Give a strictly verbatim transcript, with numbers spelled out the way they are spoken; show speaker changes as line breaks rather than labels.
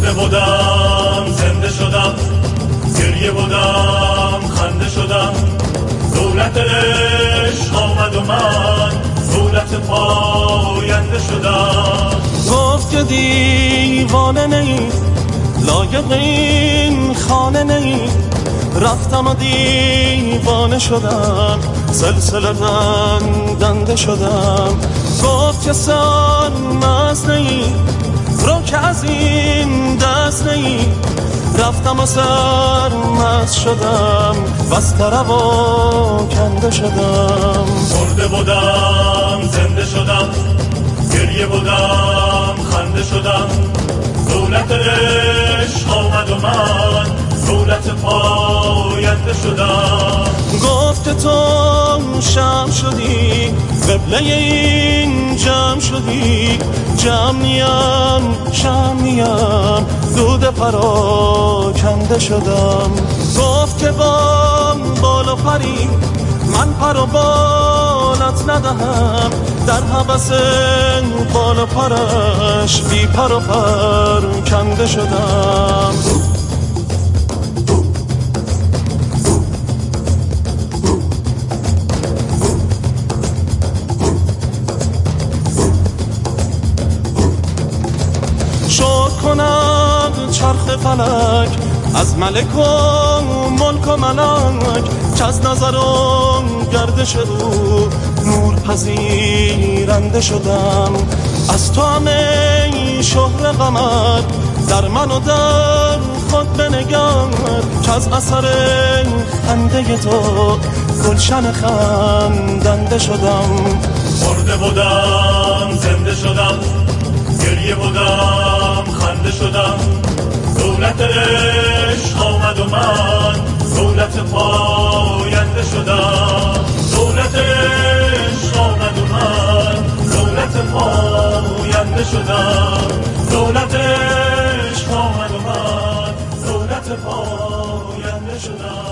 مرده بودم زنده شدم، گریه بودم خنده شدم، دولت عشق آمد و من دولت پاینده شدم.
گفت که دیوانه نی، لایق این خانه نی، رفتم و دیوانه شدم، سلسله بندنده شدم. گفت که سن مست نی، رو که از این دست نی، رفتم و سرمست شدم، بس طرب و کنده شدم.
مرده بودم زنده شدم، گریه بودم خنده شدم، دولت عشق آمد و من دولت پاینده شدم.
گفت که تو شم شدی، قبله این جمع شدی، جمع نیم شم نیم، دود پراکنده شدم. گفت که با بال و پری من پر و بالت ندهم، در حبس بال و پرش بی پر و پر کنده شدم. شکر کنم چرخ فلک از ملک و ملک و ملک، که از نظر و گردش او نور پذیرنده شدم. از تو همه شهر قمر در من و در خود بنگر، که از اثر خنده تو گلشن خندنده شدم.
مرده بودم زنده شدم، گریه بودم خنده شدم، دولت عشق آمد و من دولت پاینده شدم. دولت عشق آمد و من دولت پاینده شدم. دولت عشق آمد و من دولت پاینده شدم.